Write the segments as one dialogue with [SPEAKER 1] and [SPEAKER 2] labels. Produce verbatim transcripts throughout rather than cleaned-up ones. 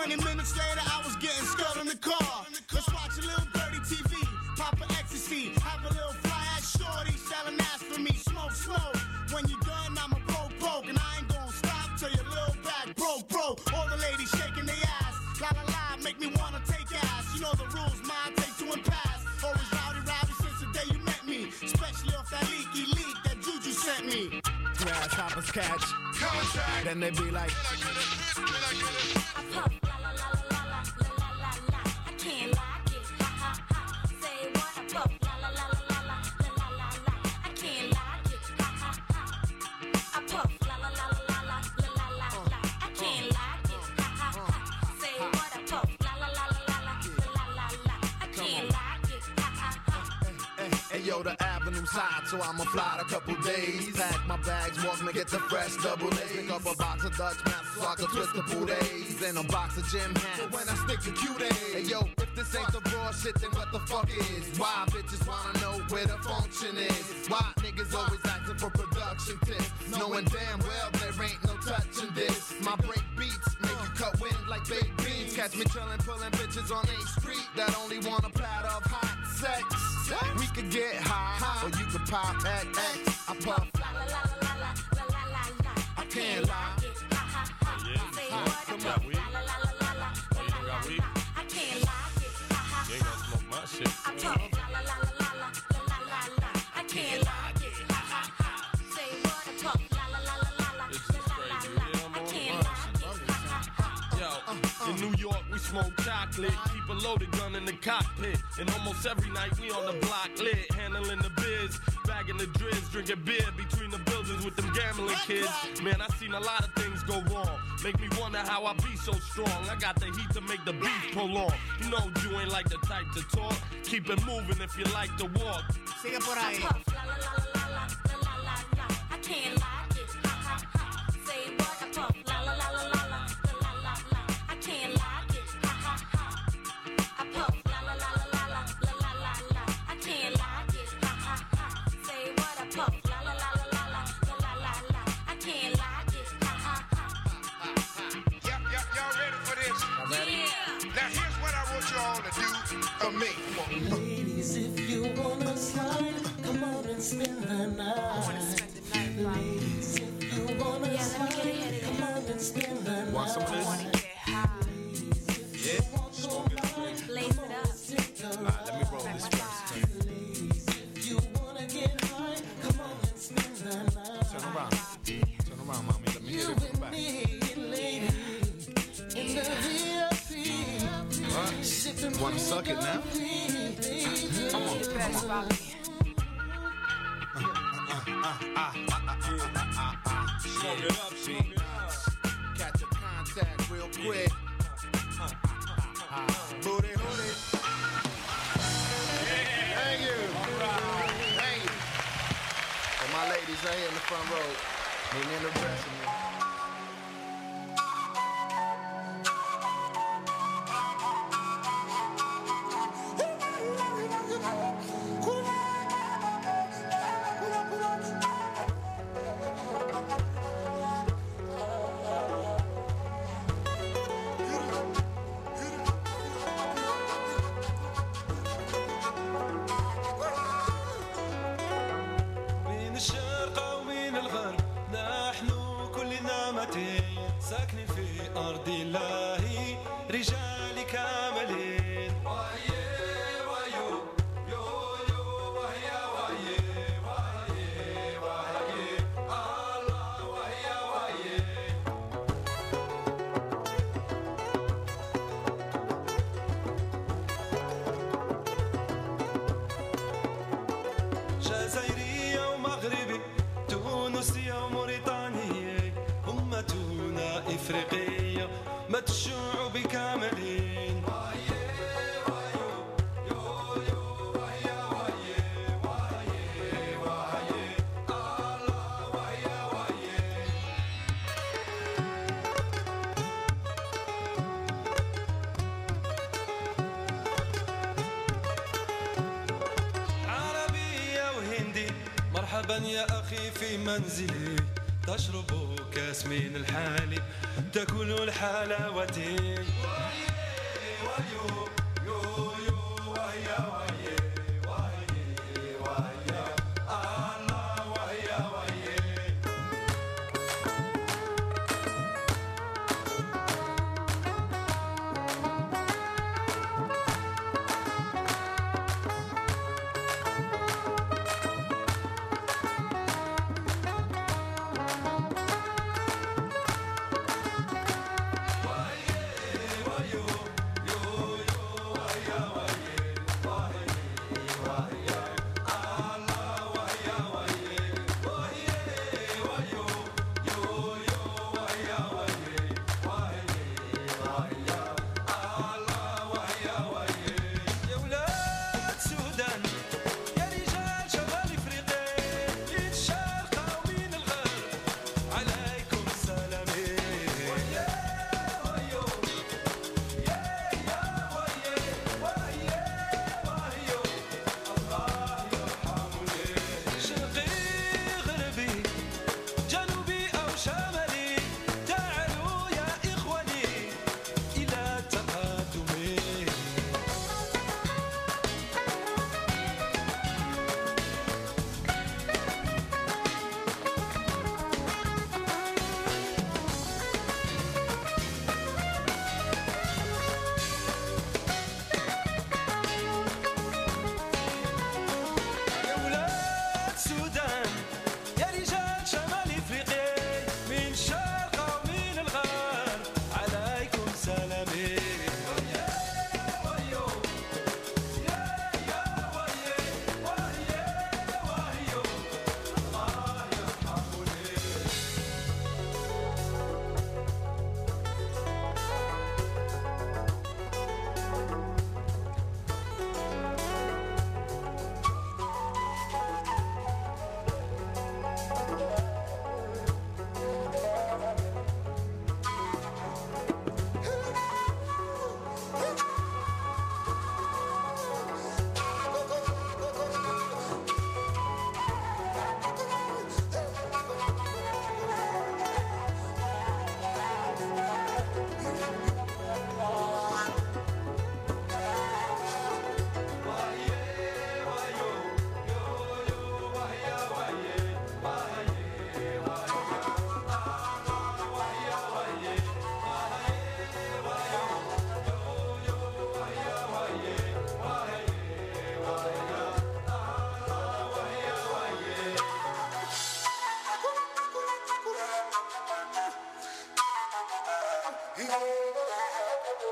[SPEAKER 1] twenty minutes later, I was getting sculled in the car. Let's watch a little dirty T V, pop a ecstasy, have a little fly ass shorty selling ass for me. Smoke, smoke. When you done, I'm a poke, poke, and I ain't gonna stop till your little back broke, bro. All the ladies shaking their ass, la la la, make me wanna take ass. You know the rules, mine take two and pass. Always rowdy, rowdy since the day you met me, especially off that leaky leak that Juju sent me.
[SPEAKER 2] Grasshoppers catch contract, then they be like,
[SPEAKER 3] I puff, la la la la la la la la la. I can't like it, ha ha ha. Say what? I puff, la la la la la la la la la la. I can't like it, ha ha ha. I puff, la la la la la la la la la la. I can't like it, ha ha ha. Say what? I puff, la la la la la la la la la. I can't like it, ha ha ha.
[SPEAKER 2] hey yo, the avenue's hot, so I'ma fly a couple days. Pack my bags, walk and get the fresh double A's. Pick up a box of Dutch Masters so I can twist the boot A's. And a box of gym hats, so when I stick to cute A's. Hey yo, if this ain't the raw shit, then what the fuck is? Why bitches wanna know where the function is? Why niggas always asking for production tips, knowing damn well there ain't no touching this. My break beats make you cut wind like baked beans. Catch me chillin', pullin' bitches on eighth street that only want a platter of hot sex. We could get high, or you could pop X X. I puff,
[SPEAKER 3] la la la la la la la la la.
[SPEAKER 2] I can't lie.
[SPEAKER 3] Ha ha ha. Say what? I puff, la la la la la la la la la. I can't like it, ha ha ha.
[SPEAKER 4] You ain't gonna smoke my shit.
[SPEAKER 3] I puff, la la la la la la la la la. I can't like it, ha ha ha. Say what? I puff, la la la la la la
[SPEAKER 4] This is
[SPEAKER 3] la la
[SPEAKER 4] crazy.
[SPEAKER 3] la.
[SPEAKER 4] Yeah, I'm
[SPEAKER 3] I
[SPEAKER 4] on
[SPEAKER 3] can't
[SPEAKER 4] the
[SPEAKER 3] like it, ha ha ha.
[SPEAKER 4] Yo, in New York we smoke chocolate, keep a loaded gun in the cockpit, and almost every night we on the block lit, handling the biz, bagging the drizz, drinking beer between the buildings with them gambling kids. Man, I seen a lot of things go wrong, make me wonder how I be so strong. I got the heat to make the beat prolong. You know you ain't like the type to talk, keep it moving if you like to walk.
[SPEAKER 2] Sigue por ahí.
[SPEAKER 3] I puff, la la la la la la la la la. I can't like it, ha ha ha. Say what? I puff, la la la la la la la la la. I can't like it, ha ha ha. I puff, la la la la la la la la la la. I can't like it, ha ha ha. Say what? I puff, la la la la la la la la la la. I can't like it, ha ha ha.
[SPEAKER 5] Y'all, y'all, y'all ready for this?
[SPEAKER 3] Yeah.
[SPEAKER 5] Now here's what I want you all to do for me.
[SPEAKER 6] Ladies, if you wanna slide, come on and spend the night. Ladies, if you wanna
[SPEAKER 3] Yeah, let me get
[SPEAKER 6] slide,
[SPEAKER 3] ahead of
[SPEAKER 6] come on and spend the night.
[SPEAKER 2] Want some of this?
[SPEAKER 6] Yeah,
[SPEAKER 3] Lace it up.
[SPEAKER 2] Alright, let me roll this first.
[SPEAKER 6] ladies, if you wanna get high, come on and spend the night.
[SPEAKER 2] Turn around. Turn around, mommy. Let me
[SPEAKER 6] You
[SPEAKER 2] get it from
[SPEAKER 6] and
[SPEAKER 2] back.
[SPEAKER 6] me, lady, in the V I P. Sipping
[SPEAKER 2] Wanna suck it now?
[SPEAKER 6] Come on, come on.
[SPEAKER 4] Smoke it up, smoke it up.
[SPEAKER 2] Catch a contact real quick. Booty hooty. Thank you. Thank you. For my ladies right here in the front row, meet me in the dressing room.
[SPEAKER 7] من الشرق ومن الغرب نحن كلنا متين ساكنين في أرض الله رجال كاملين جزائرية ومغربي تونسية وموريتانية أمتنا إفريقية مت الشعوب كاملين عربية وهندي مرحبا يا أخي في منزلي تشرب كاس من الحليب تاكل الحلاوتين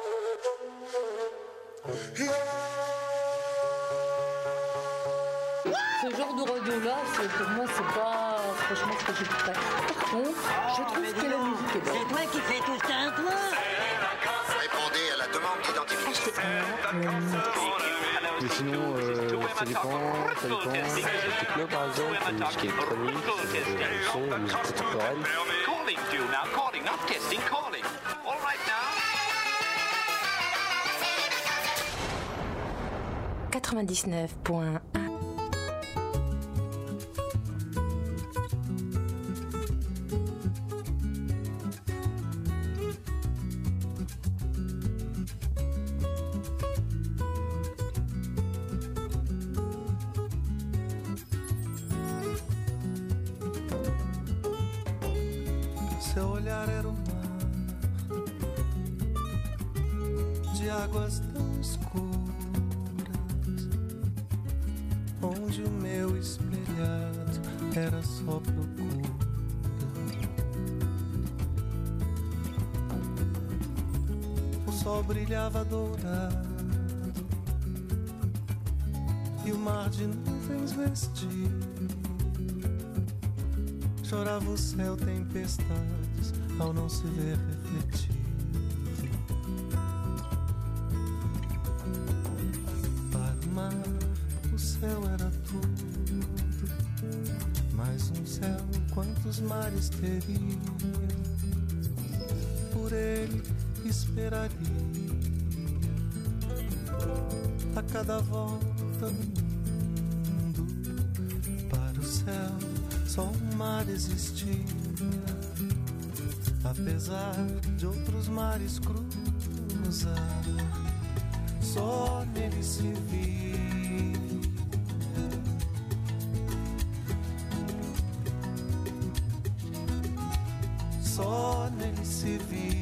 [SPEAKER 8] Ce genre de radio-là, c'est- pour moi, c'est pas franchement ce que j'écouterais. Par contre, je trouve que la musique est belle.
[SPEAKER 9] C'est toi qui fais tout ça, toi?
[SPEAKER 5] Répondez à la demande d'identification.
[SPEAKER 10] Mais sinon, euh, ça dépend, ça dépend. Techno par exemple, musique électronique, euh, son, musique contemporaine.
[SPEAKER 11] Calling to you now, calling, not testing, calling. All right now.
[SPEAKER 12] quatre-vingt-dix-neuf point un.
[SPEAKER 7] Seu olhar era um mar de águas tão escuras, onde o meu espelhado era só procura. O sol brilhava dourado e o mar de nuvens vestido. Chorava o céu tempestades ao não se ver refletido. Para o mar o céu era tudo, mais um céu quantos mares teriam. Por ele esperaria a cada volta do mundo. Para o céu só um mar existia, apesar de outros mares cruzar, só nele se via. Só nele se via.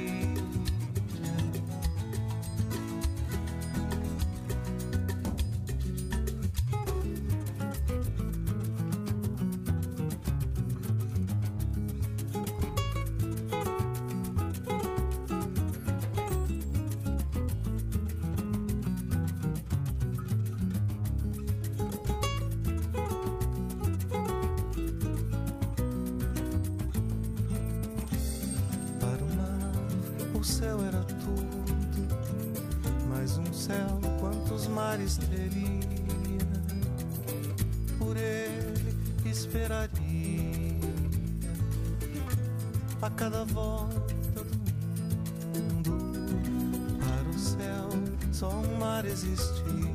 [SPEAKER 7] O céu era tudo, mais um céu quantos mares teria. Por ele esperaria a cada volta do mundo. Para o céu só um mar existia,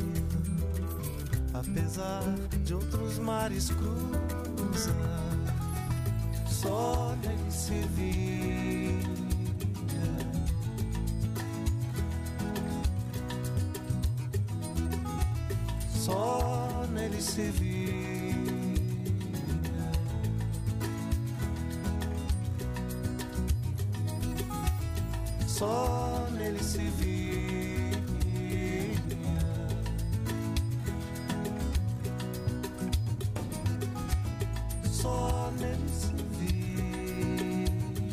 [SPEAKER 7] apesar de outros mares cruzar, só nele se via. Só nele se via. Só nele se via. Só nele se via.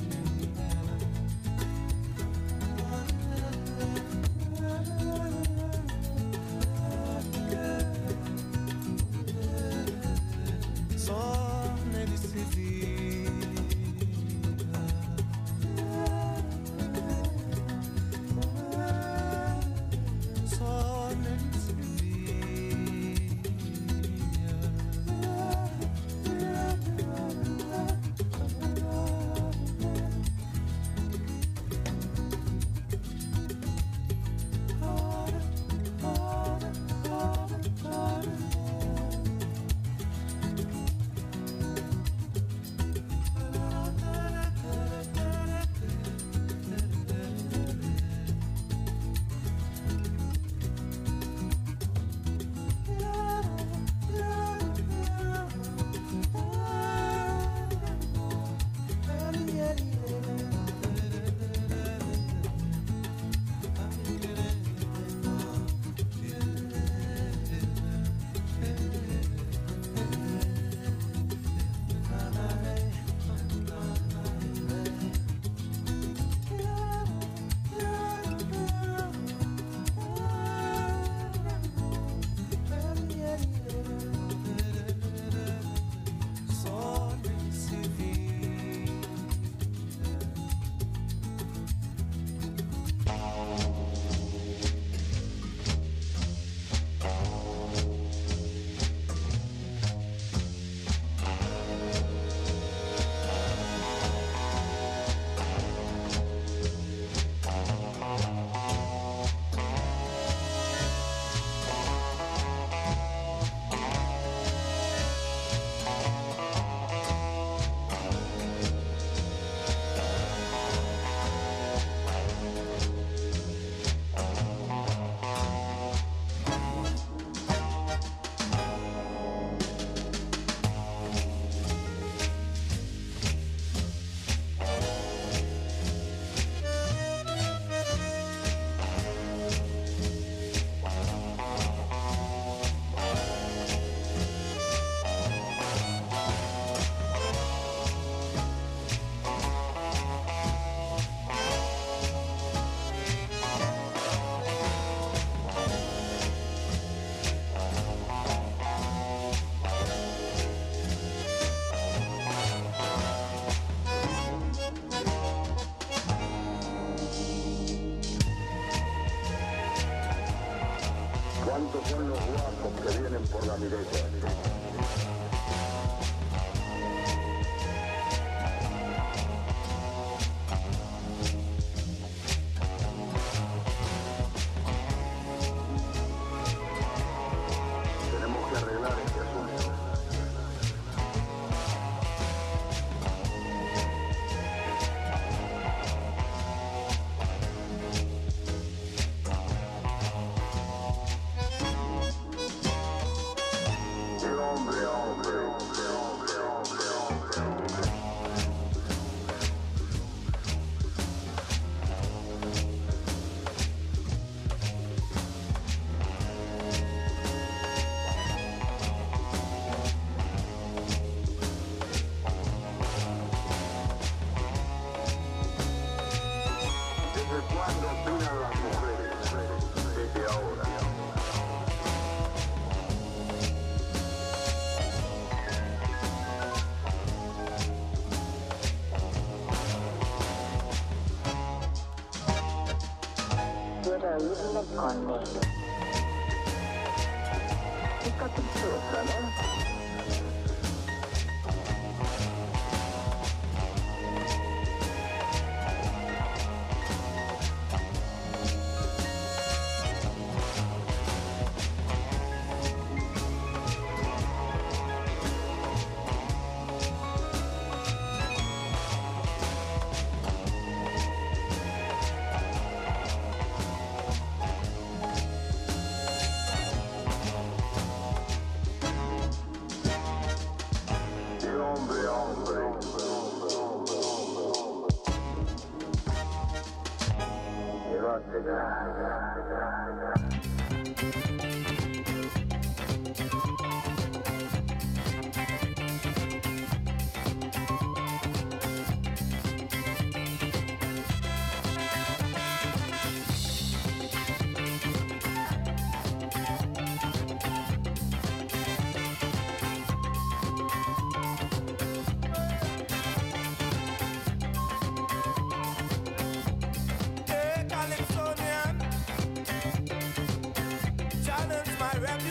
[SPEAKER 7] Só nele se via.
[SPEAKER 9] ¿Cuántos son los guapos que vienen por la derecha? Tenemos que arreglar este asunto.
[SPEAKER 13] Challenge my rep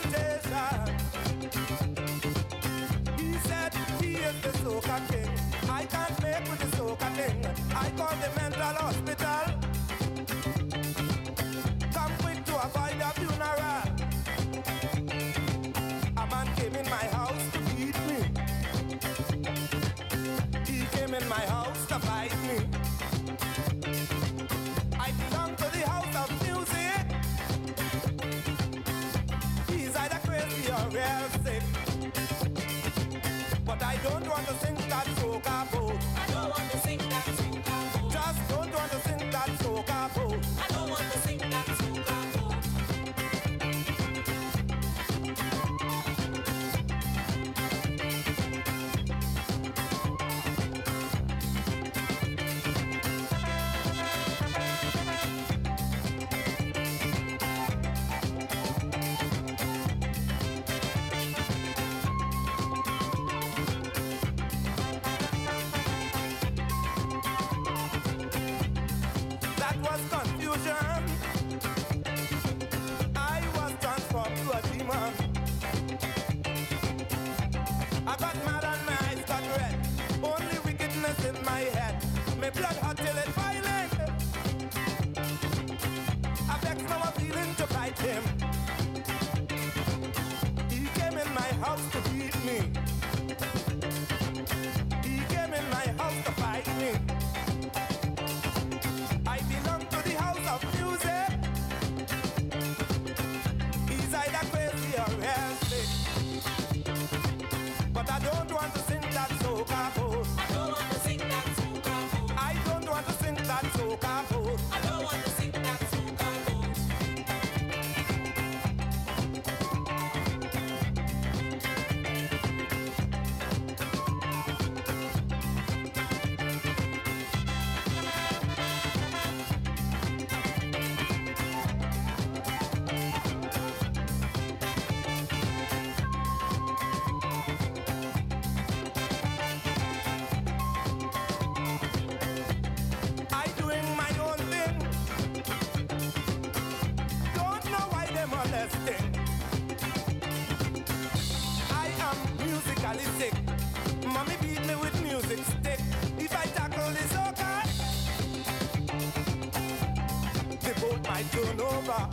[SPEAKER 13] might turn over.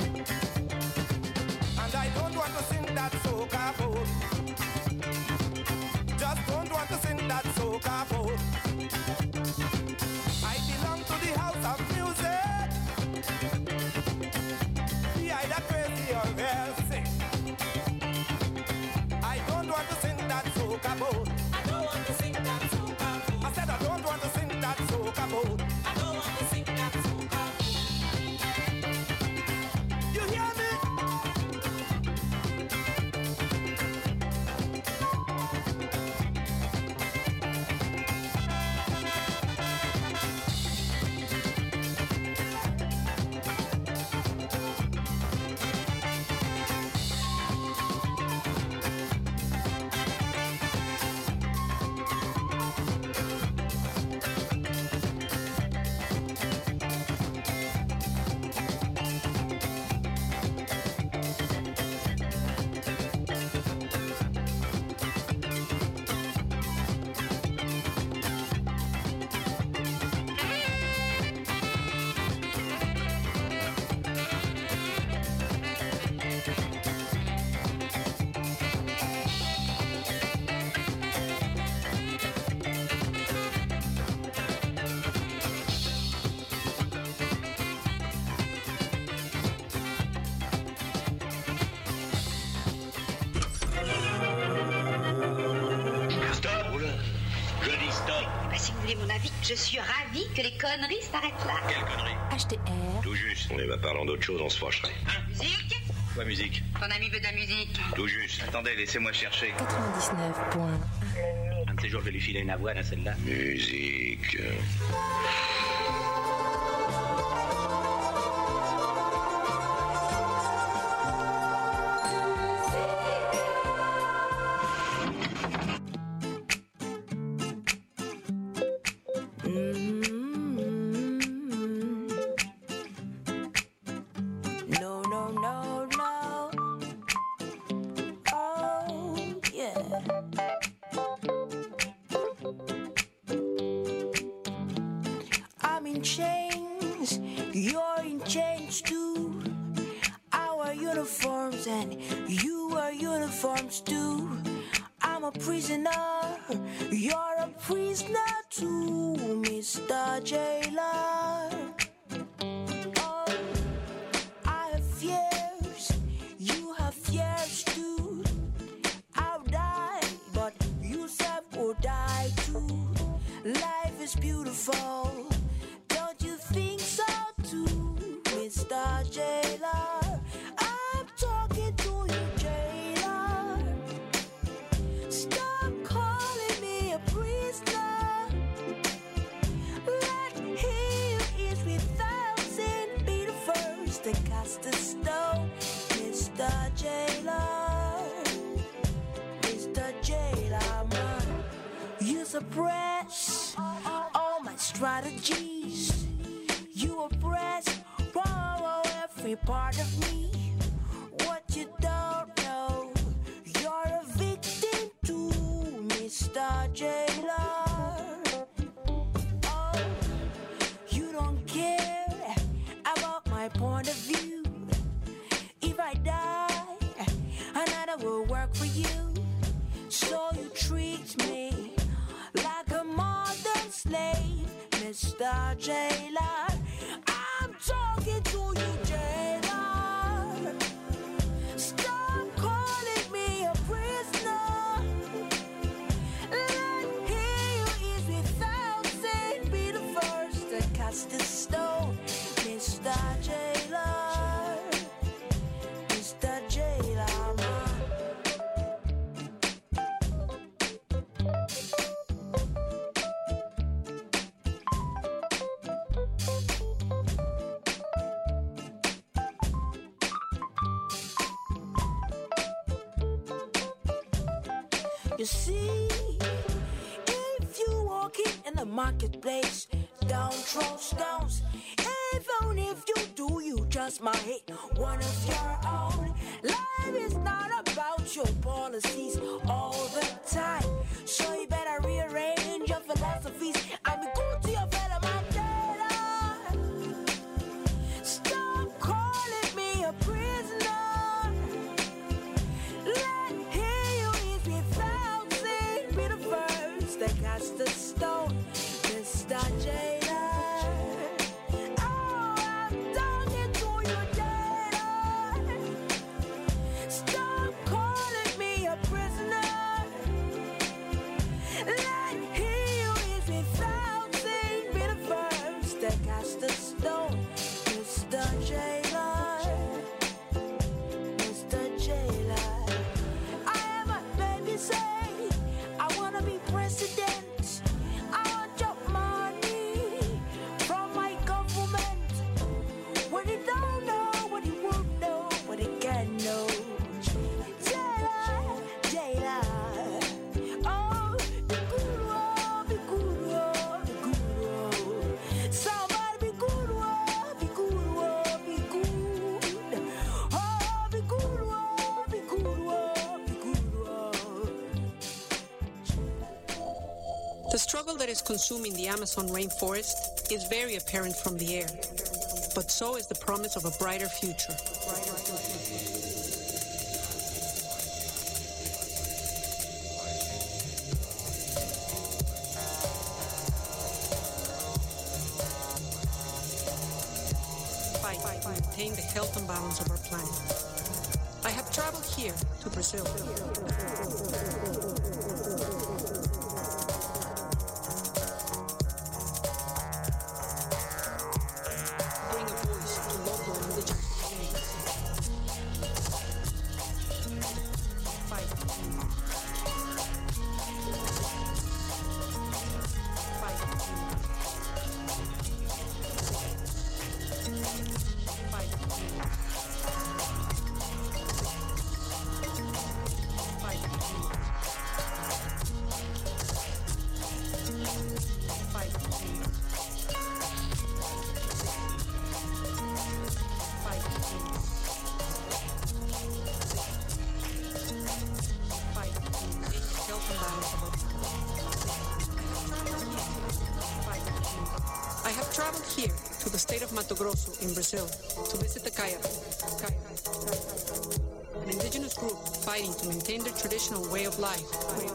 [SPEAKER 13] And I don't want to sing that soca boat. Just don't want to sing that soca boat. I belong to the house of music. Be either crazy or well sick. I don't want to sing that soca boat. I don't want to sing that soca boat. I said I don't want to sing that soca boat. I don't want to sing that soca boat. You hear me?
[SPEAKER 14] Je suis ravie que les conneries s'arrêtent là.
[SPEAKER 11] Quelle connerie?
[SPEAKER 12] H T R.
[SPEAKER 11] Tout juste.
[SPEAKER 15] Oui, bah parlons d'autre chose, on se fâcherait.
[SPEAKER 14] Hein? Musique?
[SPEAKER 11] Quoi, musique?
[SPEAKER 14] Ton ami veut de la musique.
[SPEAKER 11] Tout juste. Attendez, laissez-moi chercher.
[SPEAKER 12] quatre-vingt-dix-neuf point un.
[SPEAKER 11] Un de ces jours, je vais lui filer une avoine à celle-là.
[SPEAKER 15] Musique.
[SPEAKER 16] Suppress all my strategies. You oppress whoa, every part of me. What you don't know, you're a victim to Mister Jailer. Oh, you don't care about my point of view. If I die, another will work for you. So you treat me like a modern slave, Mister Jailer. I'm talking to you, Jailer. Stop calling me a prisoner. Let he who is without sin be the first to cast the stone, Mister Jailer. Mister Jailer, man. You see, if you walking in the marketplace, don't throw stones. Even if you do, you just might hit one of your own. Life is not about your policies all the time, so you better rearrange your philosophies. I'm good to your fellow man. Stop
[SPEAKER 17] The struggle that is consuming the Amazon rainforest is very apparent from the air, but so is the promise of a brighter future. Fight to maintain the health and balance of our planet. I have traveled here to Brazil. Mato Grosso in Brazil to visit the Kaya, an indigenous group fighting to maintain their traditional way of life.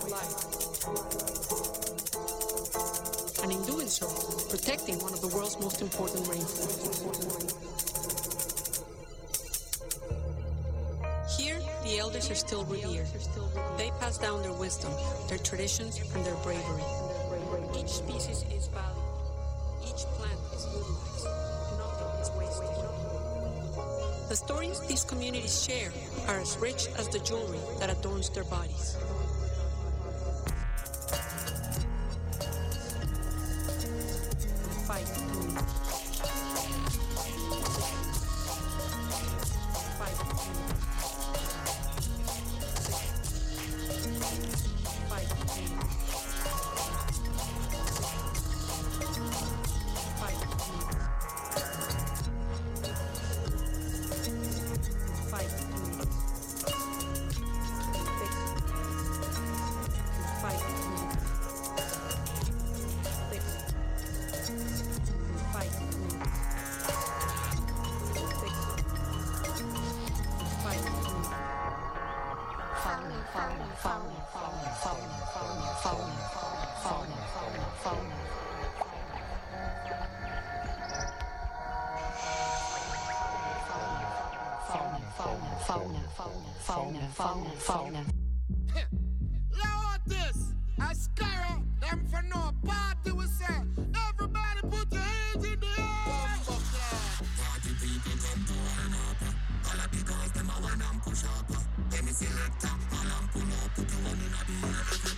[SPEAKER 17] And in doing so, protecting one of the world's most important rainforests. Here, the elders are still revered. They pass down their wisdom, their traditions, and their bravery. Each species is valued. Each plant is utilized. The stories these communities share are as rich as the jewelry that adorns their bodies. Fight. Fight. Fight.
[SPEAKER 18] fauna, fauna, fauna, fauna.
[SPEAKER 13] Lord, this, I scare them for no party, we say. Everybody put your hands in the air. Party people come to line up. All of the girls, them a wine and push up. Let me select up, all and pull up, put your one in the air.